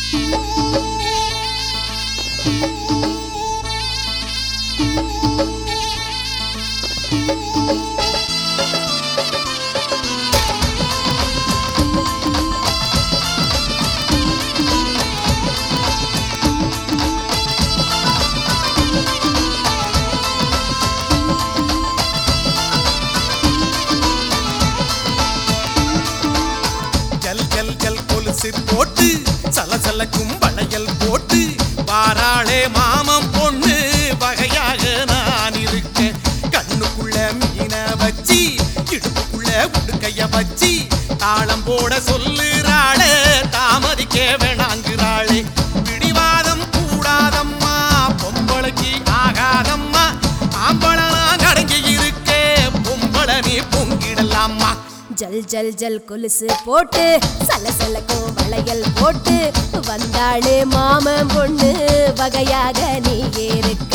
போட்டு சலசலக்கும் வளையல் போட்டு பாராளே மாமம் பொண்ணு வகையாக நான் இருக்கேன். கண்ணுக்குள்ள மீன வச்சி இடுப்புக்குள்ள உடுக்கைய வச்சி தாளம் போட சொல்லுறாளே தாமதிக்க வேணாங்கிறாளே. பிடிவாதம் கூடாதம்மா பொம்பளைக்கு ஆகாதம்மா ஆம்பளை நான் அடங்கி இருக்கே பொம்பளை நீ பொங்கிடலாமா. ஜல் ஜல் ஜல் கொலுசு போட்டு சலசலக்கும் வளையல் போட்டு வந்தாளே மாமன் பொண்ணு வகையாக நீ இருக்க.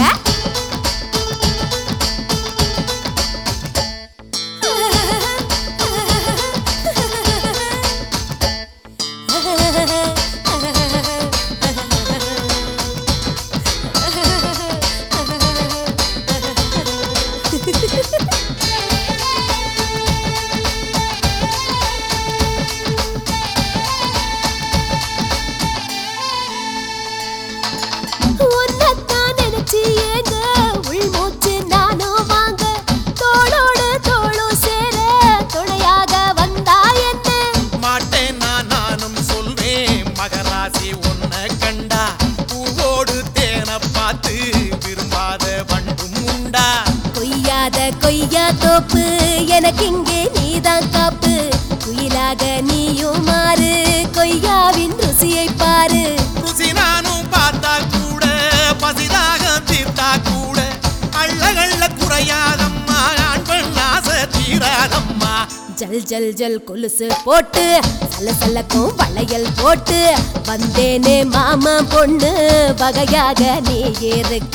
கொய்யா தோப்பு எனக்கு இங்கே நீதான் காப்பு குயிலாக நீயும் மாறு கொய்யாவின் ருசியை பாரு. ருசி நானும் பார்த்தா கூட பசிதாக தீர்த்தா கூட அள்ளகள்ள குறையாதம்மா ஆண் பெண் ஆசை தீராதம்மா. ஜல் ஜல் ஜல் கொலுசு போட்டு சலசலக்கும் வளையல் போட்டு வந்தேனே மாமா பொண்ணு வகையாக நீ இருக்க.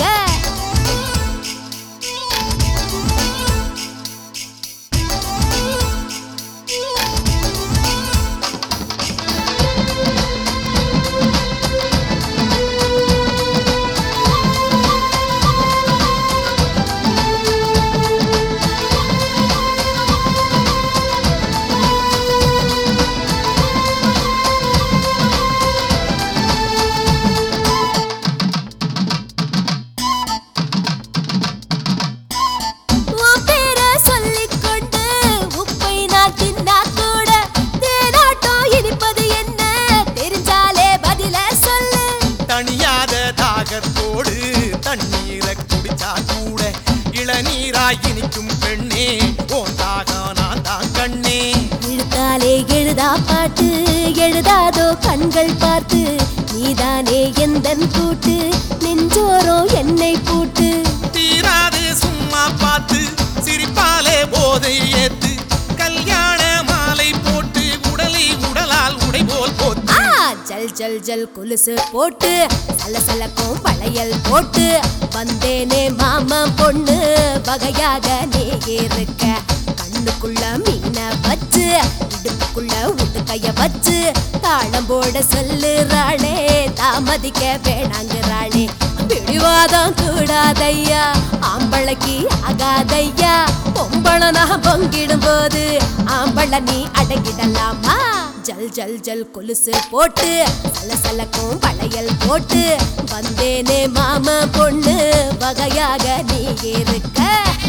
தண்ணீரை குடிச்சா கூட இளநீராய் இனிக்கும் பெண்ணே ஓந்தாக நான் தான் கண்ணே. இழுத்தாலே எழுதா பாட்டு எழுதாதோ கண்கள் பார்த்து நீதானே எந்தன் கூட்டு நெஞ்சோரோ என்னை பூட்டு. தீராது சும்மா பார்த்து சிரிப்பாலே போதை ஏத்து கல்யாண மாலை போட்டு உடலை உடலால் உடை போல் போத்து. ஜல் ஜல் ஜல் கொலுசு போட்டு சலசலக்கும் வளையல் போட்டு வந்தேனே மாமா பொண்ணு வகையாக நீ இருக்க. கண்ணுக்குள்ள மீன வச்சு இடுப்புக்குள்ள உடுக்கைய வச்சு தாளம் போட சொல்லுறாளே தாமதிக்க வேணாங்கிறாளே. பிடிவாதம் கூடாதையா ஆம்பளைக்கு ஆகாதையா பொம்பளை நான் பொங்கிடும் போது ஆம்பளை நீ அடங்கிடலாமா. ஜல் ஜல் ஜல் கொலுசு போட்டு சலசலக்கும் வளையல் போட்டு வந்தேனே மாமா பொண்ணு வகையாக நீ இருக்க.